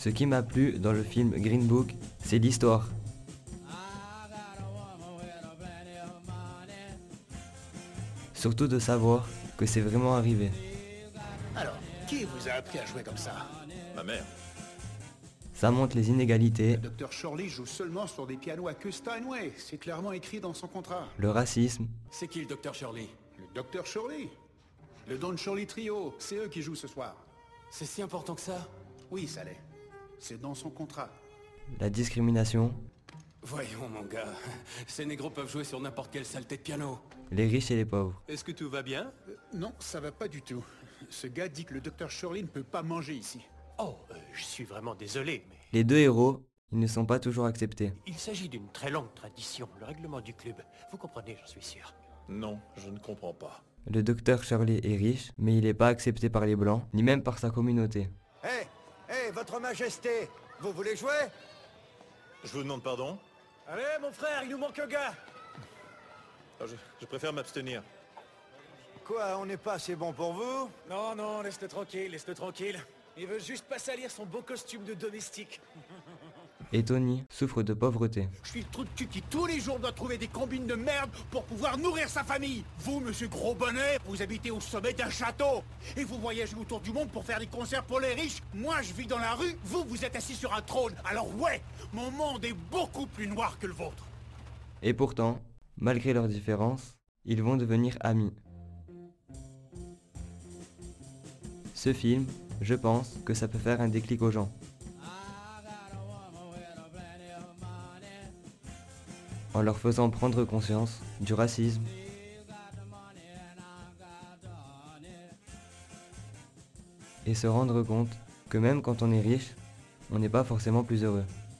Ce qui m'a plu dans le film Green Book, c'est l'histoire. Surtout de savoir que c'est vraiment arrivé. Alors, qui vous a appris à jouer comme ça? Ma mère. Ça montre les inégalités, Le Dr Shirley joue seulement sur des pianos à queue Steinway. C'est clairement écrit dans son contrat. le racisme, C'est qui le docteur Shirley? Le Dr Shirley. Le Don Shirley Trio. C'est eux qui jouent ce soir. C'est si important que ça? Oui, ça l'est. C'est dans son contrat. la discrimination, Voyons mon gars, ces négros peuvent jouer sur n'importe quelle saleté de piano. les riches et les pauvres. Est-ce que tout va bien? Non, ça va pas du tout. Ce gars dit que le Dr Shirley ne peut pas manger ici. Oh, je suis vraiment désolé, mais Les deux héros, ils ne sont pas toujours acceptés. il s'agit d'une très longue tradition, le règlement du club. Vous comprenez, j'en suis sûr. Non, je ne comprends pas. Le docteur Shirley est riche, mais il n'est pas accepté par les blancs, ni même par sa communauté. Hé, votre majesté, vous voulez jouer? Je vous demande pardon? Allez, mon frère, il nous manque un gars. Ah, je préfère m'abstenir. Quoi, on n'est pas assez bon pour vous? Non, non, laisse-le tranquille, laisse-le tranquille. Il veut juste pas salir son beau costume de domestique. Et Tony souffre de pauvreté. Je suis le trou de cul qui tous les jours doit trouver des combines de merde pour pouvoir nourrir sa famille. Vous, monsieur Gros Bonnet, vous habitez au sommet d'un château. Et vous voyagez autour du monde pour faire des concerts pour les riches. Moi, je vis dans la rue, vous, vous êtes assis sur un trône. Alors ouais, mon monde est beaucoup plus noir que le vôtre. Et pourtant, malgré leurs différences, ils vont devenir amis. Ce film, je pense que ça peut faire un déclic aux gens. En leur faisant prendre conscience du racisme, et se rendre compte que même quand on est riche, on n'est pas forcément plus heureux.